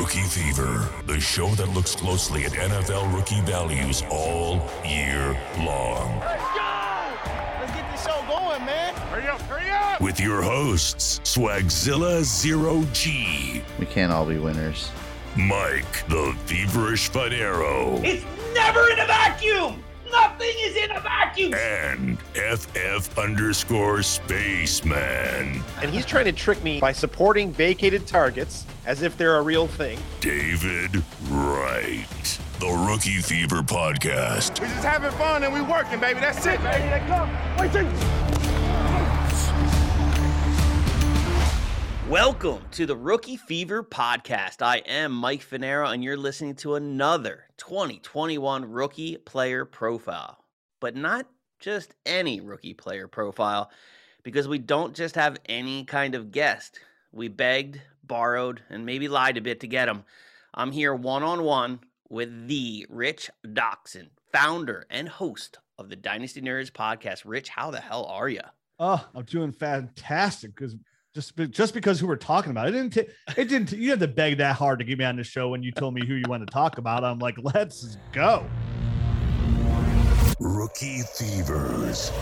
Rookie Fever, the show that looks closely at NFL rookie values all year long. Let's go! Let's get this show going, man. Hurry up, hurry up! With your hosts, Swagzilla Zero G. We can't all be winners. Mike, the Feverish Fanero. It's never in a vacuum! Nothing is in a vacuum! And FF_Spaceman. And he's trying to trick me by supporting vacated targets as if they're a real thing. David Wright. The Rookie Fever Podcast. We just having fun and we working, baby. That's it, baby. They come. Welcome to the Rookie Fever Podcast. I am Mike Fanero, and you're listening to another 2021 Rookie Player Profile. But not just any Rookie Player Profile, because we don't just have any kind of guest. We begged, borrowed, and maybe lied a bit to get him. I'm here one-on-one with the Rich Doxson, founder and host of the Dynasty Nerds podcast. Rich, how the hell are you? Oh, I'm doing fantastic because just because who we're talking about, it didn't. You had to beg that hard to get me on the show when you told me who you wanted to talk about. I'm like, let's go. Rookie Fevers.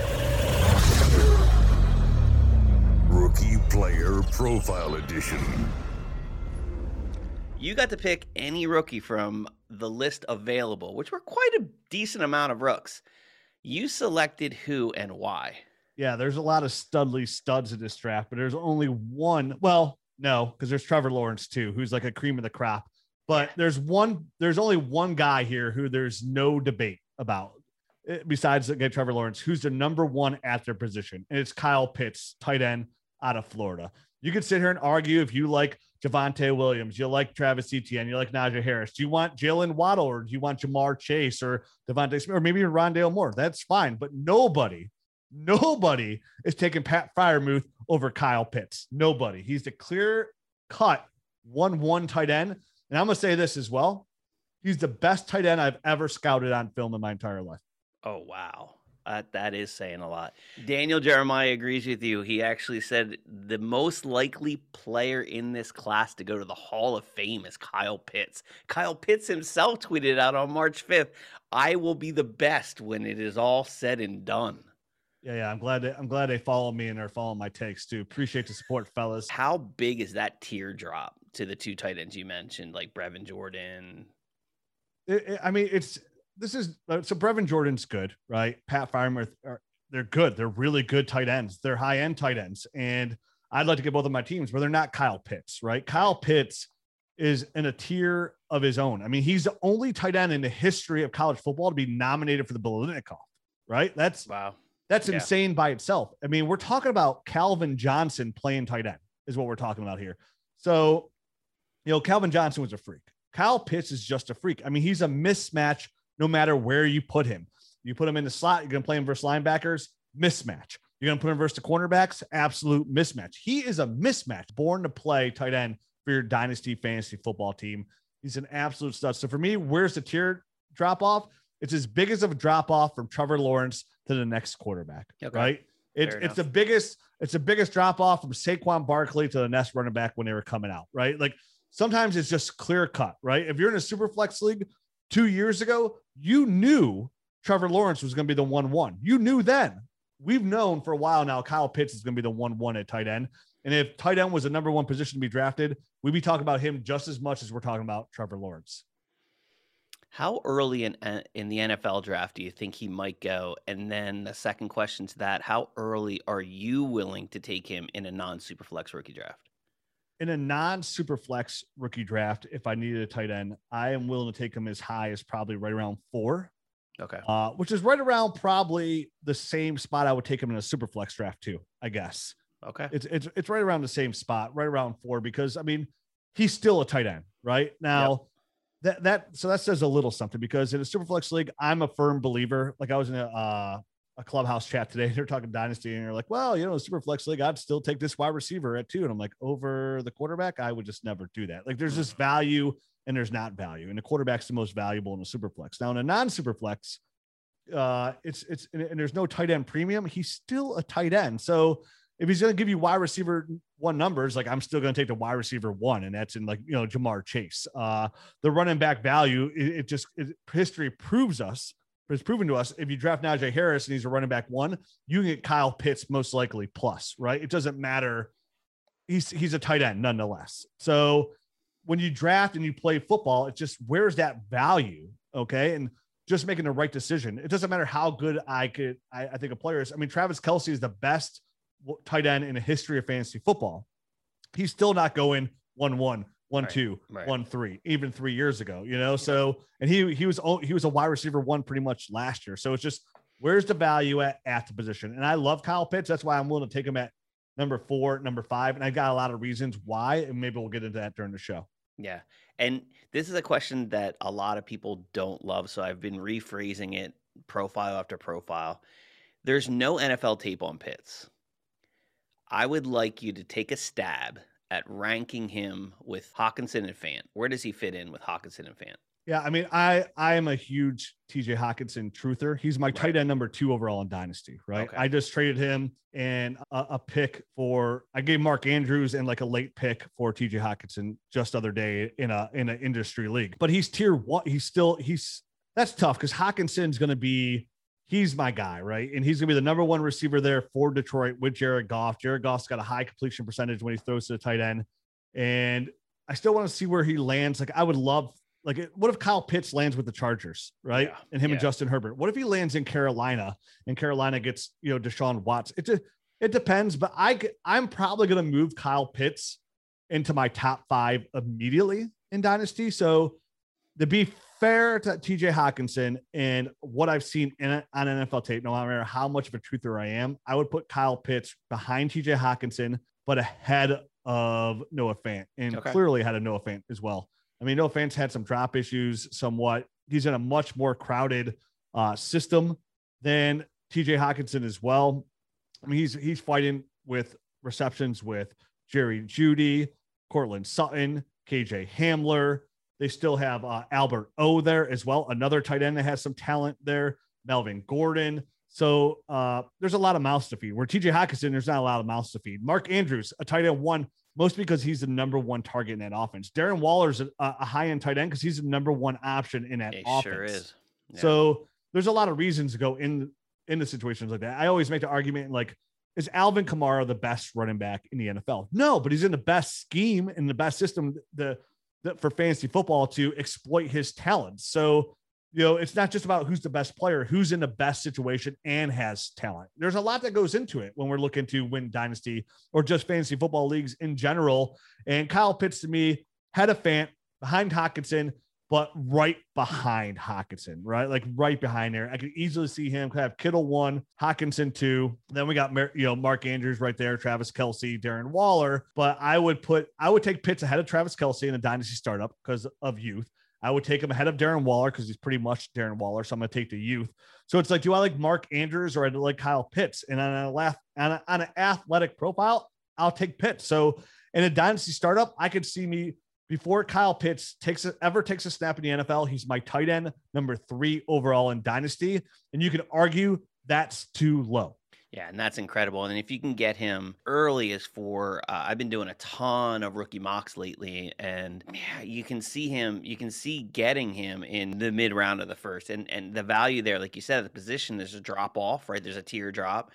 Rookie Player Profile Edition. You got to pick any rookie from the list available, which were quite a decent amount of rooks. You selected who and why? Yeah, there's a lot of studs in this draft, but there's only one. Well, no, because there's Trevor Lawrence too, who's like a cream of the crop. But there's only one guy here who there's no debate about besides Trevor Lawrence, who's the number one at their position. And it's Kyle Pitts, tight end out of Florida. You could sit here and argue if you like Javonte Williams, you like Travis Etienne, you like Najee Harris. Do you want Jalen Waddle or do you want Jamar Chase or Devontae Smith or maybe Rondale Moore? That's fine. But nobody is taking Pat Freiermuth over Kyle Pitts. Nobody. He's the clear-cut 1-1 tight end. And I'm going to say this as well. He's the best tight end I've ever scouted on film in my entire life. Oh, wow. That is saying a lot. Daniel Jeremiah agrees with you. He actually said the most likely player in this class to go to the Hall of Fame is Kyle Pitts. Kyle Pitts himself tweeted out on March 5th, "I will be the best when it is all said and done." Yeah. I'm glad they follow me and they're following my takes too. Appreciate the support, fellas. How big is that teardrop to the two tight ends you mentioned, like Brevin Jordan? So Brevin Jordan's good, right? Pat Freiermuth, they're good. They're really good tight ends. They're high-end tight ends. And I'd like to get both of my teams, but they're not Kyle Pitts, right? Kyle Pitts is in a tier of his own. I mean, he's the only tight end in the history of college football to be nominated for the Biletnikoff, right? That's insane by itself. I mean, we're talking about Calvin Johnson playing tight end is what we're talking about here. So, Calvin Johnson was a freak. Kyle Pitts is just a freak. I mean, he's a mismatch no matter where you put him. You put him in the slot, you're going to play him versus linebackers, mismatch. You're going to put him versus the cornerbacks, absolute mismatch. He is a mismatch, born to play tight end for your dynasty fantasy football team. He's an absolute stud. So for me, where's the tier drop off? It's as big as a drop off from Trevor Lawrence to the next quarterback, right? It's the biggest drop off from Saquon Barkley to the next running back when they were coming out, right? Like sometimes it's just clear cut, right? If you're in a super flex league 2 years ago, you knew Trevor Lawrence was going to be the 1-1. You knew then. We've known for a while now Kyle Pitts is going to be the 1-1 at tight end. And if tight end was the number one position to be drafted, we'd be talking about him just as much as we're talking about Trevor Lawrence. How early in the NFL draft do you think he might go? And then the second question to that, how early are you willing to take him in a non-Superflex rookie draft? In a non-Superflex rookie draft, if I needed a tight end, I am willing to take him as high as probably right around 4. Okay. Which is right around probably the same spot I would take him in a Superflex draft too, I guess. Okay. It's right around the same spot, right around 4, because I mean, he's still a tight end right now. Yep. So that says a little something, because in a Superflex league, I'm a firm believer. Like I was in a clubhouse chat today. They're talking dynasty and they're like, well, a Superflex league, I'd still take this wide receiver at 2. And I'm like, over the quarterback, I would just never do that. Like there's this value and there's not value. And the quarterback's the most valuable in a Superflex. Now in a non-Superflex, and there's no tight end premium. He's still a tight end. So if he's going to give you wide receiver one numbers, like I'm still going to take the wide receiver one, and that's in like, Jamar Chase. The running back value, history proves us. It's proven to us if you draft Najee Harris and he's a running back one, you can get Kyle Pitts most likely plus, right? It doesn't matter. He's a tight end nonetheless. So when you draft and you play football, it's just, where's that value? Okay. And just making the right decision. It doesn't matter how good I think a player is. I mean, Travis Kelce is the best tight end in the history of fantasy football. He's still not going 1-1, 1-2, 1-3, even 3 years ago, So, and he was a wide receiver one pretty much last year. So it's just, where's the value at the position? And I love Kyle Pitts. That's why I'm willing to take him at number 4, number 5. And I got a lot of reasons why, and maybe we'll get into that during the show. Yeah. And this is a question that a lot of people don't love. So I've been rephrasing it profile after profile. There's no NFL tape on Pitts. I would like you to take a stab at ranking him with Hockenson and Fant. Where does he fit in with Hockenson and Fant? Yeah, I mean, I am a huge TJ Hockenson truther. He's my tight end number 2 overall in Dynasty, right? Okay. I just traded him and a pick I gave Mark Andrews and like a late pick for TJ Hockenson just the other day in an industry league. But he's tier 1. That's tough because Hockenson's going to be, he's my guy, right? And he's going to be the number 1 receiver there for Detroit with Jared Goff. Jared Goff's got a high completion percentage when he throws to the tight end. And I still want to see where he lands. Like, I would love, what if Kyle Pitts lands with the Chargers, right? Yeah, and him and Justin Herbert. What if he lands in Carolina and Carolina gets, Deshaun Watson? It depends, but I'm probably going to move Kyle Pitts into my top 5 immediately in Dynasty. So to be fair to TJ Hockenson and what I've seen on NFL tape, no matter how much of a truther I am, I would put Kyle Pitts behind TJ Hockenson, but ahead of Noah Fant, and clearly ahead of Noah Fant as well. I mean, Noah Fant's had some drop issues somewhat. He's in a much more crowded system than TJ Hockenson as well. I mean, he's fighting with receptions with Jerry Jeudy, Cortland Sutton, KJ Hamler. They still have Albert O there as well, another tight end that has some talent there, Melvin Gordon. So there's a lot of mouths to feed. Where TJ Hockenson, there's not a lot of mouths to feed. Mark Andrews, a tight end 1, mostly because he's the number 1 target in that offense. Darren Waller's a high-end tight end because he's the number 1 option in that offense. Sure is. Yeah. So there's a lot of reasons to go into situations like that. I always make the argument, like, is Alvin Kamara the best running back in the NFL? No, but he's in the best scheme and the best system for fantasy football to exploit his talents. So, it's not just about who's the best player, who's in the best situation and has talent. There's a lot that goes into it when we're looking to win Dynasty or just fantasy football leagues in general. And Kyle Pitts, to me, head of Fant, behind Hockenson, but right behind Hockenson, right? Like right behind there. I could easily see him have Kittle 1, Hockenson 2. Then we got, Mark Andrews right there, Travis Kelce, Darren Waller. But I would take Pitts ahead of Travis Kelce in a Dynasty startup because of youth. I would take him ahead of Darren Waller because he's pretty much Darren Waller. So I'm going to take the youth. So it's like, do I like Mark Andrews or I like Kyle Pitts? And on an athletic profile, I'll take Pitts. So in a Dynasty startup, I could see me before Kyle Pitts ever takes a snap in the NFL. He's my tight end number 3 overall in Dynasty. And you can argue that's too low. Yeah, and that's incredible. And if you can get him early as for, I've been doing a ton of rookie mocks lately, and you can see getting him in the mid round of the first, and the value there, like you said, the position, there's a drop off, right? There's a tier drop.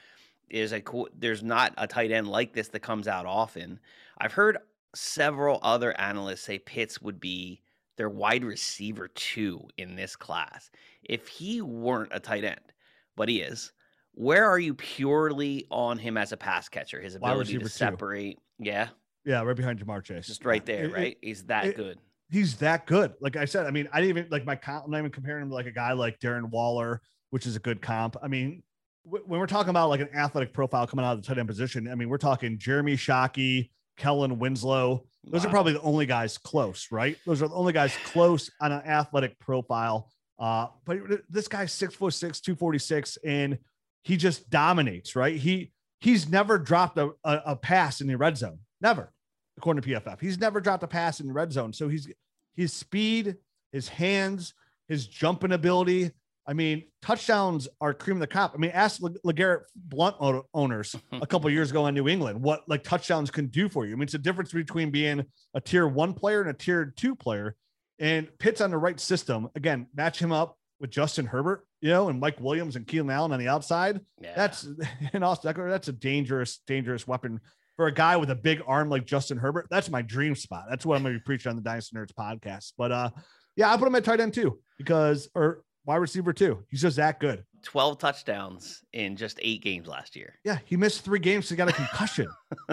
There's not a tight end like this that comes out often. I've heard several other analysts say Pitts would be their wide receiver 2 in this class. If he weren't a tight end, but he is, where are you purely on him as a pass catcher? His ability to separate. 2. Yeah. Yeah. Right behind Jamar Chase. Just right there, right? He's that good. He's that good. Like I said, I mean, I didn't even like I'm not even comparing him to like a guy like Darren Waller, which is a good comp. I mean, when we're talking about like an athletic profile coming out of the tight end position, I mean, we're talking Jeremy Shockey, Kellen Winslow. Those are probably the only guys close, right? Those are the only guys close on an athletic profile. But this guy's 6'6", 246, and he just dominates, right? He's never dropped a pass in the red zone. Never, according to PFF. He's never dropped a pass in the red zone. So his speed, his hands, his jumping ability, I mean, touchdowns are cream of the crop. I mean, ask LeGarrette Blount owners a couple of years ago in New England what like touchdowns can do for you. I mean, it's a difference between being a tier 1 player and a tier 2 player. And Pitt's on the right system. Again, match him up with Justin Herbert, and Mike Williams and Keenan Allen on the outside. Yeah. That's a dangerous weapon for a guy with a big arm like Justin Herbert. That's my dream spot. That's what I'm going to be preaching on the Dynasty Nerds podcast. But I put him at tight end too, or wide receiver too. He's just that good. 12 touchdowns in just 8 games last year. Yeah. He missed 3 games. So he got a concussion.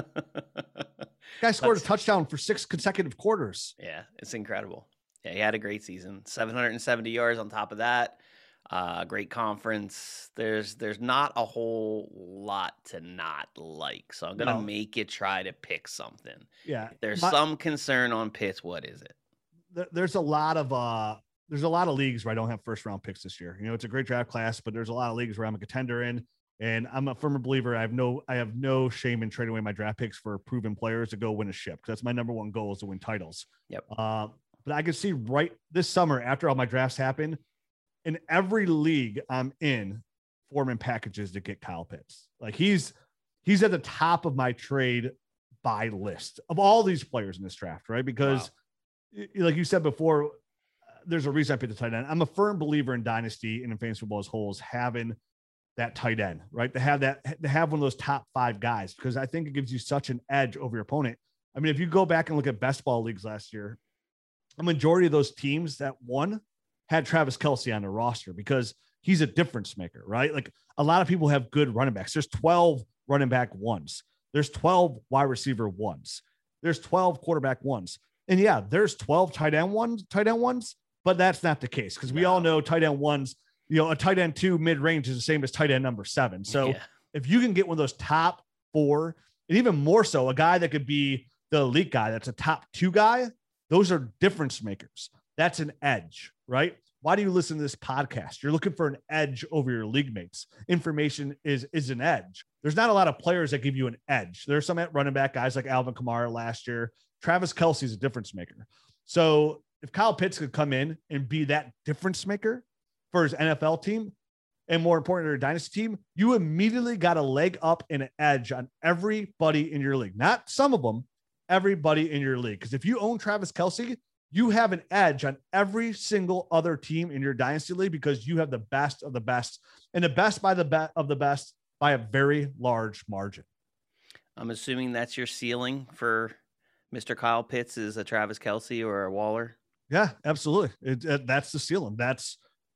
Guy scored a touchdown for 6 consecutive quarters. Yeah. It's incredible. Yeah, he had a great season. 770 yards on top of that. Great conference. There's not a whole lot to not like. So I'm going to make you try to pick something. Yeah. If there's some concern on Pitts. What is it? There's a lot of leagues where I don't have first round picks this year. It's a great draft class, but there's a lot of leagues where I'm a contender in. And I'm a firm believer. I have no shame in trading away my draft picks for proven players to go win a ship. Because that's my number one goal, is to win titles. Yep. But I can see right this summer, after all my drafts happen, in every league I'm in, forming packages to get Kyle Pitts. Like he's at the top of my trade buy list of all these players in this draft, right? Because like you said before, there's a reason I picked the tight end. I'm a firm believer in dynasty and in fantasy football as whole having that tight end, right? To have one of those top 5 guys, because I think it gives you such an edge over your opponent. I mean, if you go back and look at best ball leagues last year, a majority of those teams that won had Travis Kelce on their roster because he's a difference maker, right? Like a lot of people have good running backs. There's 12 running back ones. There's 12 wide receiver ones. There's 12 quarterback ones. And yeah, there's 12 tight end ones, but that's not the case because we all know tight end ones, a tight end 2 mid-range is the same as tight end number 7. So if you can get one of those top 4, and even more so, a guy that could be the elite guy, that's a top 2 guy, those are difference makers. That's an edge, right? Why do you listen to this podcast? You're looking for an edge over your league mates. Information is an edge. There's not a lot of players that give you an edge. There's some at running back guys like Alvin Kamara last year. Travis Kelce is a difference maker. So if Kyle Pitts could come in and be that difference maker for his NFL team, and more importantly, a dynasty team, you immediately got a leg up and an edge on everybody in your league. Not some of them, everybody in your league. Because if you own Travis Kelce, you have an edge on every single other team in your dynasty league because you have the best of the best and the best by of the best by a very large margin. I'm assuming that's your ceiling for Mr. Kyle Pitts is a Travis Kelce or a Waller. Yeah, absolutely. That's the ceiling. That's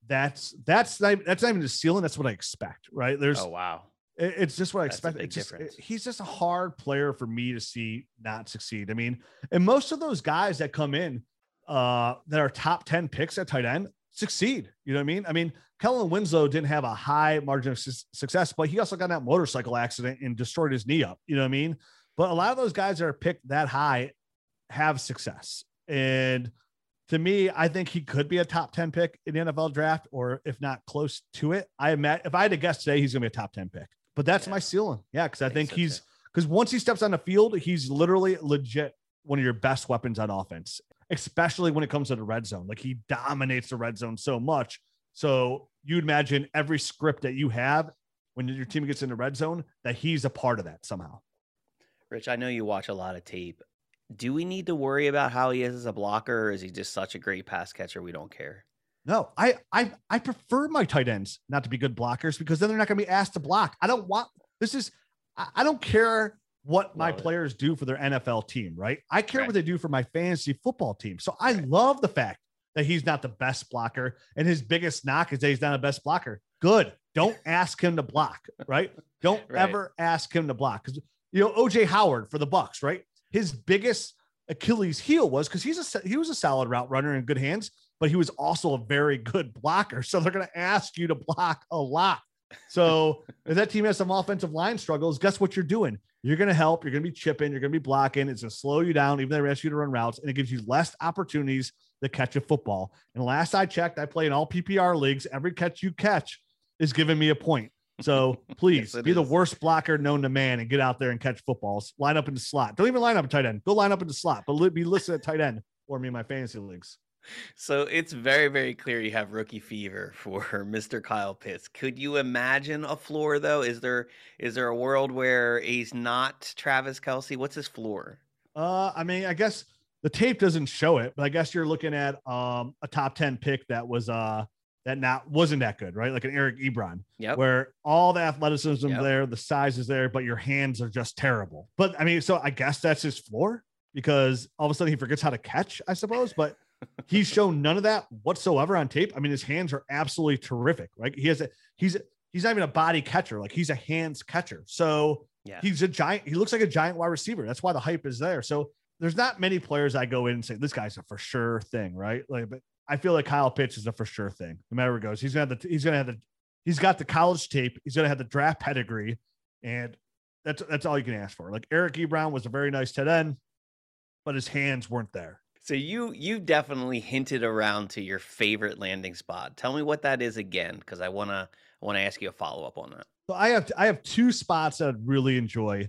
not even the ceiling. That's what I expect. Right. Oh, wow. It's just what I expect. He's just a hard player for me to see not succeed. I mean, and most of those guys that come in that are top 10 picks at tight end succeed. You know what I mean? I mean, Kellen Winslow didn't have a high margin of success, but he also got in that motorcycle accident and destroyed his knee up. You know what I mean? But a lot of those guys that are picked that high have success. And to me, I think he could be a top 10 pick in the NFL draft, or if not close to it. If I had to guess today, he's going to be a top 10 pick. But that's my ceiling. Yeah, because I think so because once he steps on the field, he's literally legit one of your best weapons on offense, especially when it comes to the red zone. Like he dominates the red zone so much. So you'd imagine every script that you have when your team gets in the red zone, that he's a part of that somehow. Rich, I know you watch a lot of tape. Do we need to worry about how he is as a blocker, or is he just such a great pass catcher we don't care? No, I prefer my tight ends not to be good blockers because then they're not going to be asked to block. I don't care what my players do for their NFL team, right? I care what they do for my fantasy football team. So I love the fact that he's not the best blocker and his biggest knock is that he's not a best blocker. Good. Don't ask him to block, right? Don't ever ask him to block. Because, OJ Howard for the Bucks, right? His biggest Achilles heel was because he was a solid route runner in good hands, but he was also a very good blocker. So they're going to ask you to block a lot. So if that team has some offensive line struggles, guess what you're doing? You're going to help. You're going to be chipping. You're going to be blocking. It's going to slow you down, even though they ask you to run routes, and it gives you less opportunities to catch a football. And last I checked, I play in all PPR leagues. Every catch you catch is giving me a point. So please be the worst blocker known to man and get out there and catch footballs. Line up in the slot. Don't even line up a tight end. Go line up in the slot, but be listed at tight end for me in my fantasy leagues. So it's very, very clear you have rookie fever for Mr. Kyle Pitts. Could you imagine a floor though? Is there a world where he's not Travis Kelce? What's his floor? I mean, I guess the tape doesn't show it, but I guess you're looking at a top 10 pick that wasn't that good, right? Like an Eric Ebron, where all the athleticism there, the size is there, but your hands are just terrible. But I mean, so I guess that's his floor because all of a sudden he forgets how to catch, I suppose. But he's shown none of that whatsoever on tape. I mean, his hands are absolutely terrific. Right? He's not even a body catcher. Like he's a hands catcher. So he's a giant. He looks like a giant wide receiver. That's why the hype is there. So there's not many players I go in and say, this guy's a for sure thing. Right. Like, but I feel like Kyle Pitts is a for sure thing. No matter where it goes, he's got the college tape. He's going to have the draft pedigree. And that's all you can ask for. Like Eric Ebron was a very nice tight end, but his hands weren't there. So you definitely hinted around to your favorite landing spot. Tell me what that is again, because I wanna ask you a follow-up on that. So I have two spots that I'd really enjoy.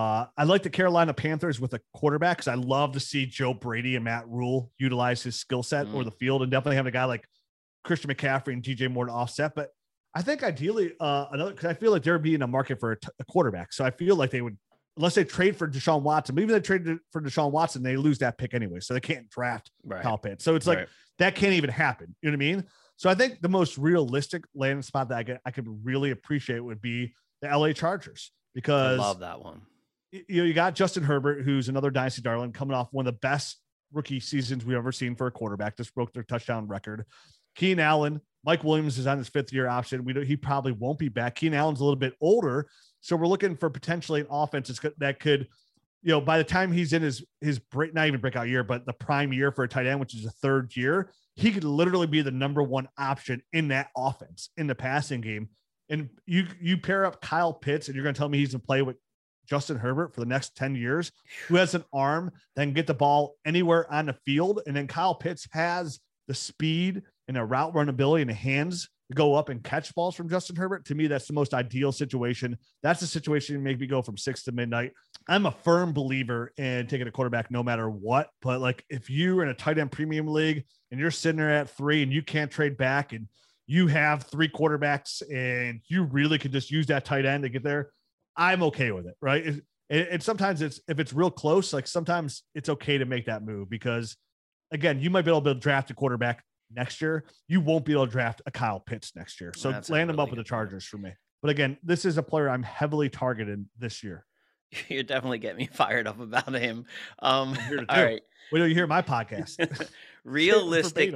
I like the Carolina Panthers with a quarterback because I love to see Joe Brady and Matt Rule utilize his skill set or the field, and definitely have a guy like Christian McCaffrey and DJ Moore to offset. But I think ideally because I feel like they're being a market for a quarterback. So I feel like they would, unless they trade for Deshaun Watson, maybe they traded for Deshaun Watson, they lose that pick anyway. So they can't draft Kyle Pitts. So it's like that can't even happen. You know what I mean? So I think the most realistic landing spot that I could really appreciate would be the LA Chargers, because I love that one. You got Justin Herbert, who's another dynasty darling, coming off one of the best rookie seasons we've ever seen for a quarterback. Just broke their touchdown record. Keenan Allen, Mike Williams is on his 5th-year option. He probably won't be back. Keenan Allen's a little bit older, so we're looking for potentially an offense that could, by the time he's in his not even breakout year, but the prime year for a tight end, which is the 3rd year, he could literally be the number 1 option in that offense in the passing game. And you pair up Kyle Pitts, and you're going to tell me he's going to play with Justin Herbert for the next 10 years, who has an arm that can get the ball anywhere on the field. And then Kyle Pitts has the speed and a route run ability and the hands to go up and catch balls from Justin Herbert. To me, that's the most ideal situation. That's the situation to make me go from 6 to midnight. I'm a firm believer in taking a quarterback no matter what. But like if you're in a tight end premium league and you're sitting there at 3 and you can't trade back and you have 3 quarterbacks and you really could just use that tight end to get there, I'm okay with it. Right. And sometimes if it's real close, like sometimes it's okay to make that move because again, you might be able to draft a quarterback next year. You won't be able to draft a Kyle Pitts next year. So land him up with the Chargers for me. But again, this is a player I'm heavily targeted this year. You're definitely getting me fired up about him. All right. Wait till you hear my podcast. realistic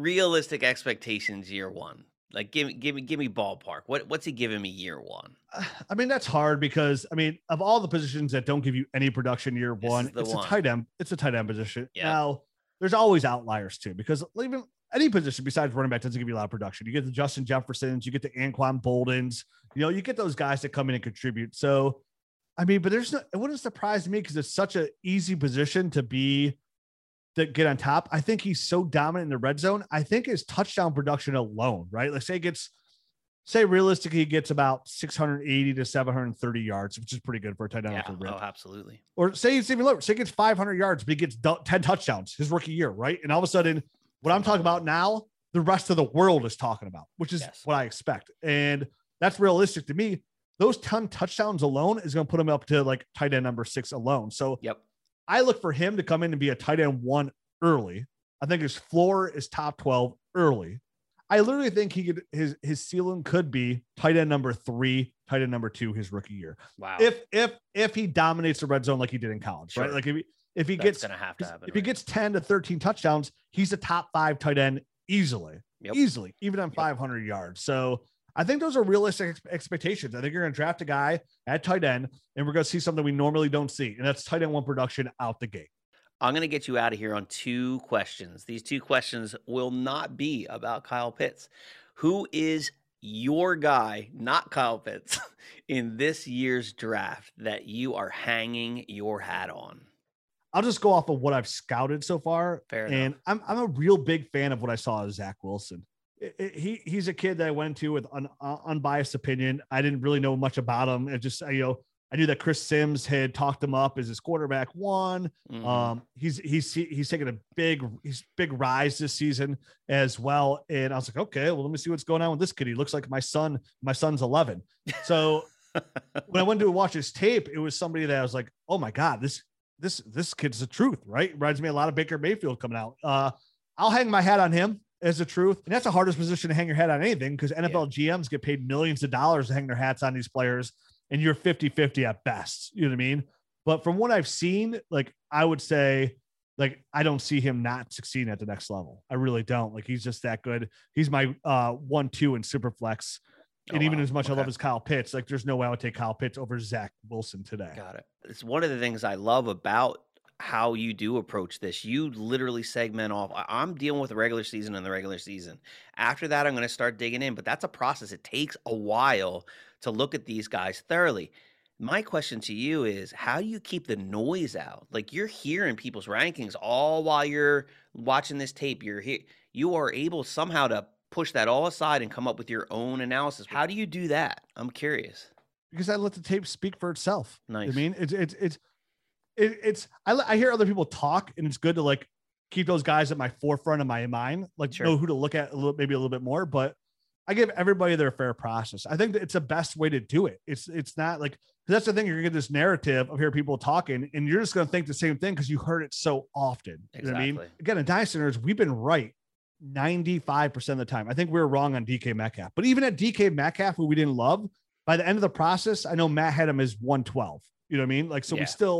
expectations year 1. Like give me ballpark. What's he giving me year 1? I mean, that's hard because of all the positions that don't give you any production year 1, it's a tight end. It's a tight end position. Yeah. Now there's always outliers too, because even any position besides running back doesn't give you a lot of production. You get the Justin Jeffersons, you get the Anquan Boldens, you get those guys that come in and contribute. So, I mean, but it wouldn't surprise me because it's such an easy position to get on top. I think he's so dominant in the red zone. I think his touchdown production alone, right? Let's say realistically, he gets about 680 to 730 yards, which is pretty good for a tight end. Oh, absolutely. Or say it's even lower. Say he gets 500 yards, but he gets 10 touchdowns his rookie year, right? And all of a sudden, what I'm talking about now, the rest of the world is talking about, which is what I expect. And that's realistic to me. Those 10 touchdowns alone is going to put him up to like tight end number 6 alone. So I look for him to come in and be a tight end 1 early. I think his floor is top 12 early. I literally think his ceiling could be tight end number 3, tight end number 2 his rookie year. Wow. If he dominates the red zone like he did in college, right? Like if he gets 10 to 13 touchdowns, he's a top 5 tight end easily, even on 500 yards. So I think those are realistic expectations. I think you're going to draft a guy at tight end, and we're going to see something we normally don't see, and that's tight end 1 production out the gate. I'm going to get you out of here on 2 questions. These 2 questions will not be about Kyle Pitts. Who is your guy, not Kyle Pitts, in this year's draft that you are hanging your hat on? I'll just go off of what I've scouted so far. Fair enough. And I'm a real big fan of what I saw of Zach Wilson. He's a kid that I went to with an unbiased opinion. I didn't really know much about him. It just, I knew that Chris Sims had talked him up as his quarterback one. He's taken a big rise this season as well. And I was like, okay, well, let me see what's going on with this kid. He looks like my son. My son's 11. So when I went to watch his tape, it was somebody that I was like, oh my God, this kid's the truth, right? Reminds me a lot of Baker Mayfield coming out. I'll hang my hat on him as the truth. And that's the hardest position to hang your hat on anything, because NFL GMs get paid millions of dollars to hang their hats on these players, and you're 50-50 at best. You know what I mean? But from what I've seen, like, I would say, like, I don't see him not succeeding at the next level. I really don't. Like, he's just that good. He's my 1-2 in Superflex. And even as much I love as Kyle Pitts, like, there's no way I would take Kyle Pitts over Zach Wilson today. Got it. It's one of the things I love about how you do approach this. You literally segment off. I'm dealing with the regular season and the regular season. After that, I'm going to start digging in, but that's a process. It takes a while to look at these guys thoroughly. My question to you is, how do you keep the noise out? Like, you're hearing people's rankings all while you're watching this tape. You are able somehow to push that all aside and come up with your own analysis. How do you do that? I'm curious. Because I let the tape speak for itself. Nice. I mean, I hear other people talk, and it's good to, like, keep those guys at my forefront of my mind, like, know who to look at maybe a little bit more, but I give everybody their fair process. I think that it's the best way to do it. It's not like, that's the thing. You're gonna get this narrative of hearing people talking, and you're just going to think the same thing because you heard it so often. Exactly. You know what I mean? Again, in Dynasty Nerds, we've been right 95% of the time. I think we were wrong on DK Metcalf, but even at DK Metcalf, who we didn't love, by the end of the process, I know Matt had him as 112. You know what I mean? Like, so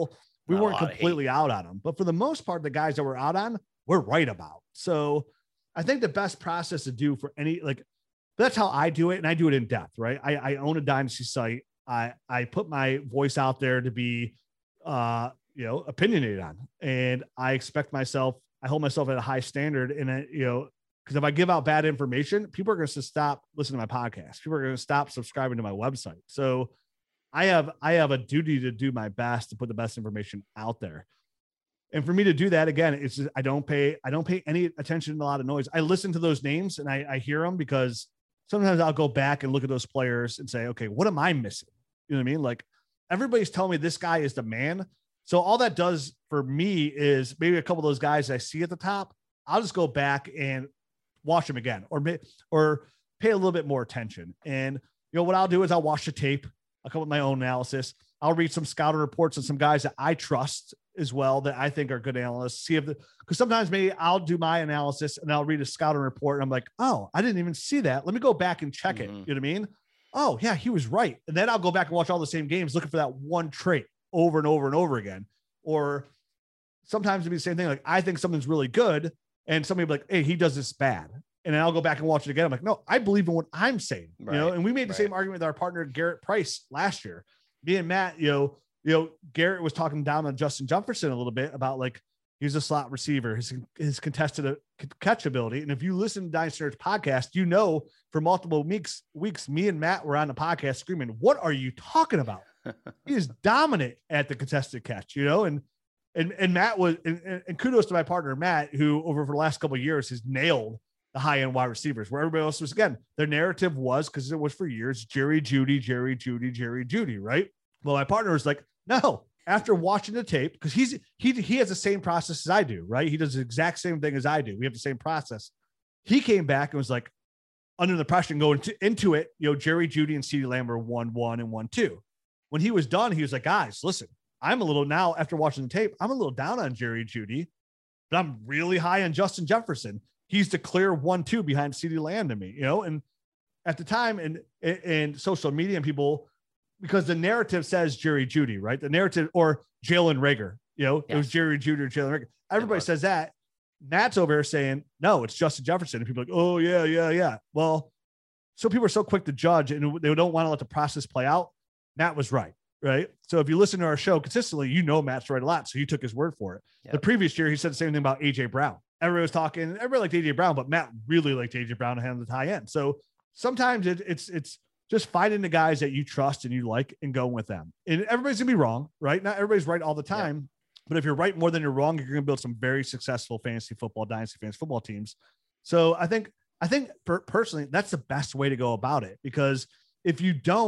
we weren't completely out on him, but for the most part, the guys that we're out on, we're right about. So I think the best process to do for any, like, that's how I do it. And I do it in depth, right? I own a Dynasty site. I put my voice out there to be, opinionated on, and I expect myself, I hold myself at a high standard. And because if I give out bad information, people are going to stop listening to my podcast. People are going to stop subscribing to my website. So I have a duty to do my best to put the best information out there. And for me to do that, again, it's just, I don't pay any attention to a lot of noise. I listen to those names and I hear them, because sometimes I'll go back and look at those players and say, okay, what am I missing? You know what I mean? Like, everybody's telling me this guy is the man. So all that does for me is maybe a couple of those guys I see at the top, I'll just go back and watch them again, or pay a little bit more attention. And, what I'll do is I'll watch the tape. I'll come with my own analysis. I'll read some scouting reports on some guys that I trust as well, that I think are good analysts. Because sometimes maybe I'll do my analysis and I'll read a scouting report and I'm like, oh, I didn't even see that. Let me go back and check it. You know what I mean? Oh yeah, he was right. And then I'll go back and watch all the same games, looking for that one trait over and over and over again. Or sometimes it'll be the same thing. Like, I think something's really good, and somebody will be like, hey, he does this bad. And then I'll go back and watch it again. I'm like, no, I believe in what I'm saying, and we made the same argument with our partner, Garrett Price, last year. Me and Matt, Garrett was talking down on Justin Jefferson a little bit about, like, he's a slot receiver, his contested catch ability. And if you listen to Dynasty Nerds podcast, for multiple weeks, me and Matt were on the podcast screaming, what are you talking about? He is dominant at the contested catch, and Matt was, and kudos to my partner, Matt, who over the last couple of years has nailed the high-end wide receivers, where everybody else was, again, their narrative was, because it was for years, Jerry Jeudy, right? Well, my partner was like, no, after watching the tape, because he has the same process as I do, right? He does the exact same thing as I do. We have the same process. He came back and was like, under the pressure and going into it, Jerry Jeudy and CeeDee Lamb were 1-1 and 1-2. When he was done, he was like, guys, listen, I'm a little, now after watching the tape, I'm a little down on Jerry Jeudy, but I'm really high on Justin Jefferson. He's the clear 1-2 behind CeeDee Lamb to me, and at the time and social media and people, because the narrative says Jerry Jeudy, right? The narrative, or Jalen Reagor, it was Jerry Jeudy or Jalen Reagor. Everybody says that. Matt's over here saying, no, it's Justin Jefferson. And people are like, oh yeah. Well, so people are so quick to judge and they don't want to let the process play out. Matt was right. So if you listen to our show consistently, Matt's right a lot. So you took his word for it. Yep. The previous year, he said the same thing about AJ Brown. Everybody was talking, everybody liked AJ Brown, but Matt really liked AJ Brown to handle the high end. So sometimes it's just finding the guys that you trust and you like and going with them. And everybody's gonna be wrong, right? Not everybody's right all the time. Yep. But if you're right more than you're wrong, you're going to build some very successful dynasty fantasy football teams. So I think personally, that's the best way to go about it, because if you don't,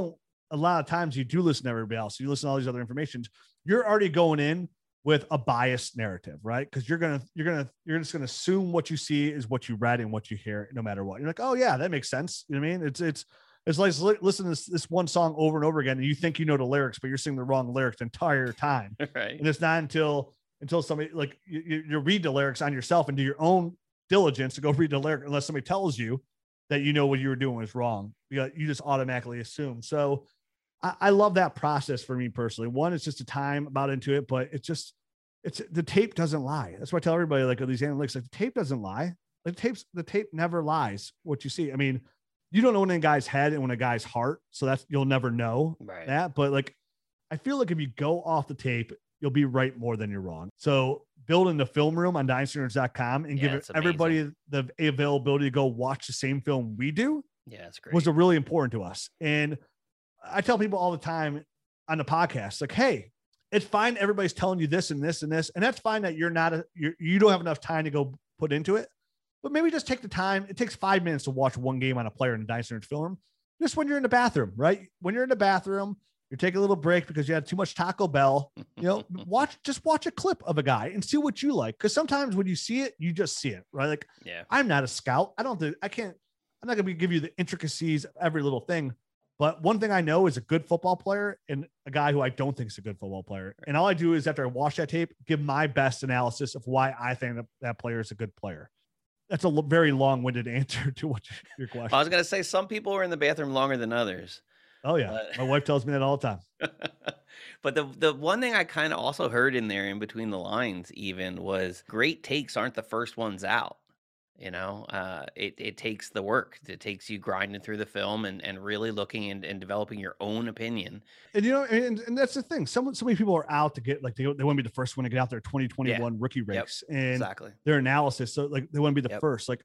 a lot of times you do listen to everybody else. You listen to all these other informations. You're already going in with a biased narrative, right? Because you're just gonna assume what you see is what you read and what you hear, no matter what. You're like, oh yeah, that makes sense. You know what I mean? It's like listening to this one song over and over again, and you think you know the lyrics, but you're singing the wrong lyrics the entire time. Right. And it's not until somebody like you read the lyrics on yourself and do your own diligence to go read the lyric, unless somebody tells you that you know what you were doing was wrong. You just automatically assume. So I love that process for me personally. One, it's just a time about into it, but it's the tape doesn't lie. That's why I tell everybody, like, these analytics, like, the tape doesn't lie. Like the tape never lies what you see. I mean, you don't know when a guy's head and when a guy's heart. So you'll never know that. But like, I feel like if you go off the tape, you'll be right more than you're wrong. So building the film room on dynastynerds.com and give everybody the availability to go watch the same film we do. Yeah, that's great. Was really important to us. And I tell people all the time on the podcast, like, hey, it's fine. Everybody's telling you this and this and this, and that's fine that you don't have enough time to go put into it, but maybe just take the time. It takes 5 minutes to watch one game on a player in the Dynasty Nerds film room. Just when you're in the bathroom, right? When you're in the bathroom, you're taking a little break because you had too much Taco Bell, watch a clip of a guy and see what you like. Cause sometimes when you see it, you just see it, right? Like, I'm not a scout. I'm not going to give you the intricacies of every little thing. But one thing I know is a good football player and a guy who I don't think is a good football player. And all I do is, after I watch that tape, give my best analysis of why I think that player is a good player. That's a very long-winded answer to what your question. I was going to say, some people are in the bathroom longer than others. Oh yeah. My wife tells me that all the time. But the one thing I kind of also heard in there, in between the lines even, was great takes aren't the first ones out. It takes the work. It takes you grinding through the film and really looking and developing your own opinion. And and that's the thing. So many people are out to get, like, they want to be the first one to get out their 2021 rookie ranks and their analysis. So like, they want to be the first. Like,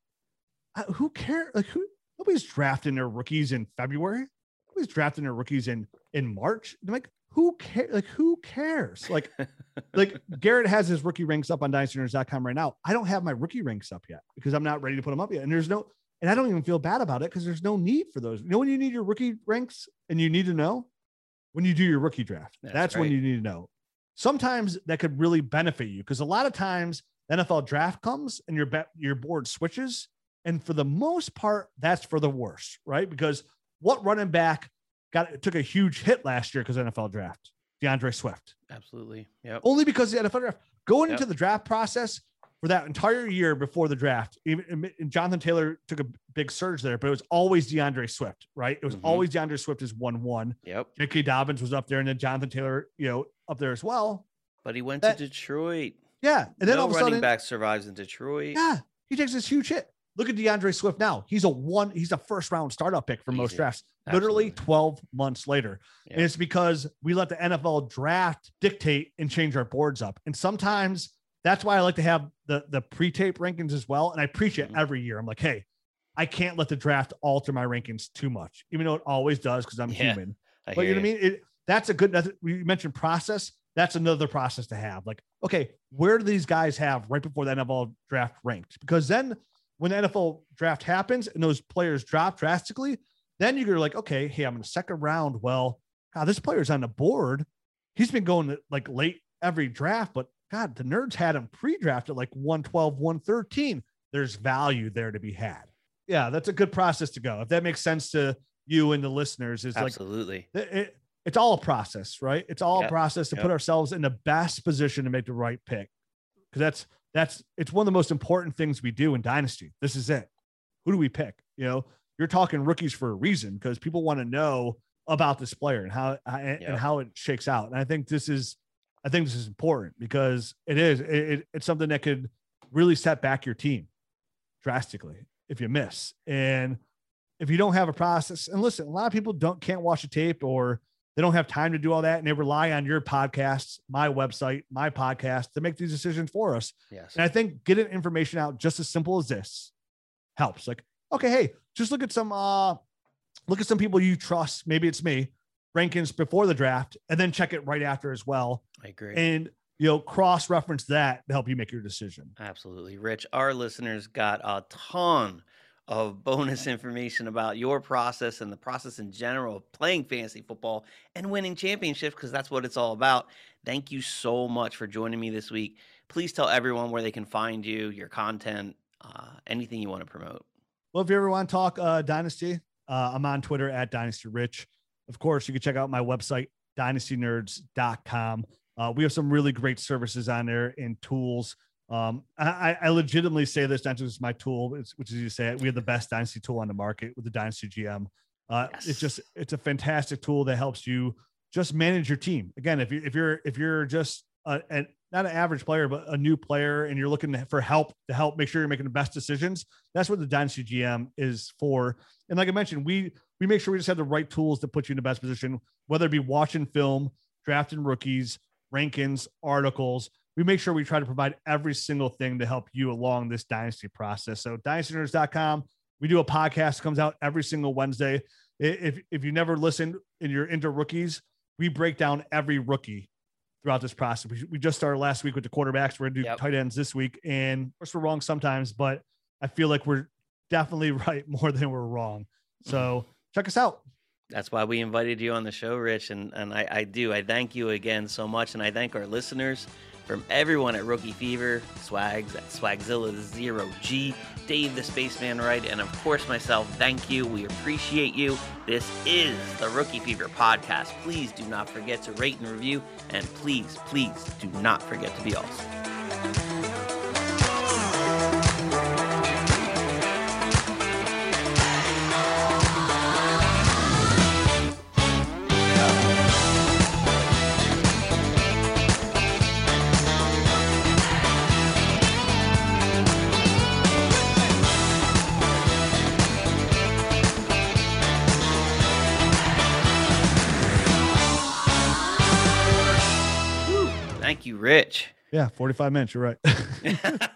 who cares? Like, nobody's drafting their rookies in February. Nobody's drafting their rookies in March. I'm like, who cares? Like, who cares? Like, like Garrett has his rookie ranks up on dynastynerds.com right now. I don't have my rookie ranks up yet because I'm not ready to put them up yet. And I don't even feel bad about it because there's no need for those. You know when you need your rookie ranks and you need to know? When you do your rookie draft. That's when you need to know. Sometimes that could really benefit you because a lot of times the NFL draft comes and your board switches. And for the most part, that's for the worst, right? Because what running back took a huge hit last year because of the NFL draft? DeAndre Swift. Absolutely. Yep. Only because the NFL draft. Going into the draft process for that entire year before the draft, even Jonathan Taylor took a big surge there, but it was always DeAndre Swift, right? It was always DeAndre Swift is 1-1. Yep. J.K. Dobbins was up there, and then Jonathan Taylor, up there as well. But he went to Detroit. Yeah. And then all of a sudden, running back survives in Detroit. Yeah. He takes this huge hit. Look at DeAndre Swift now. He's a first round startup pick for most drafts, literally 12 months later. Yep. And it's because we let the NFL draft dictate and change our boards up. And sometimes that's why I like to have the pre-tape rankings as well. And I preach it every year. I'm like, hey, I can't let the draft alter my rankings too much, even though it always does because I'm human. But you know what I mean? That's a good, you mentioned process. That's another process to have. Like, okay, where do these guys have right before the NFL draft ranked? Because then when the NFL draft happens and those players drop drastically, then you're like, okay, hey, I'm in the second round. Well, God, this player's on the board. He's been going like late every draft, but God, the Nerds had him pre-drafted like 112, 113. There's value there to be had. Yeah, that's a good process to go. If that makes sense to you and the listeners, is absolutely. Like, it's all a process, right? It's all a process to put ourselves in the best position to make the right pick. Because it's one of the most important things we do in Dynasty. This is it. Who do we pick? You're talking rookies for a reason because people want to know about this player and how it shakes out. And I think this is important because it's something that could really set back your team drastically if you miss. And if you don't have a process, and listen, a lot of people can't watch a tape or they don't have time to do all that. And they rely on your podcasts, my website, my podcast to make these decisions for us. Yes. And I think getting information out just as simple as this helps. Like, okay, hey, just look at some people you trust. Maybe it's me, rankings before the draft, and then check it right after as well. I agree. And, cross-reference that to help you make your decision. Absolutely. Rich, our listeners got a ton of bonus information about your process and the process in general of playing fantasy football and winning championships, because that's what it's all about. Thank you so much for joining me this week. Please tell everyone where they can find you, your content, anything you want to promote. Well, if you ever want to talk Dynasty, I'm on Twitter at DynastyRich. Of course, you can check out my website, dynastynerds.com. We have some really great services on there and tools. I legitimately say this, not just my tool, which is you say it. We have the best Dynasty tool on the market with the Dynasty GM. Yes. It's a fantastic tool that helps you just manage your team. Again, if you're just not an average player, but a new player, and you're looking for help to help make sure you're making the best decisions, that's what the Dynasty GM is for. And like I mentioned, we make sure we just have the right tools to put you in the best position, whether it be watching film, drafting rookies, rankings, articles. We make sure we try to provide every single thing to help you along this Dynasty process. So dynastynerds.com, we do a podcast that comes out every single Wednesday. If you never listened and you're into rookies, we break down every rookie throughout this process. We just started last week with the quarterbacks. We're going to do tight ends this week. And of course, we're wrong sometimes, but I feel like we're definitely right more than we're wrong. So check us out. That's why we invited you on the show, Rich. And I thank you again so much. And I thank our listeners. From everyone at Rookie Fever, Swags at Swagzilla 0G, Dave the Spaceman Wright, and of course myself, thank you. We appreciate you. This is the Rookie Fever podcast. Please do not forget to rate and review, and please, please do not forget to be awesome. Thank you, Rich. Yeah, 45 minutes. You're right.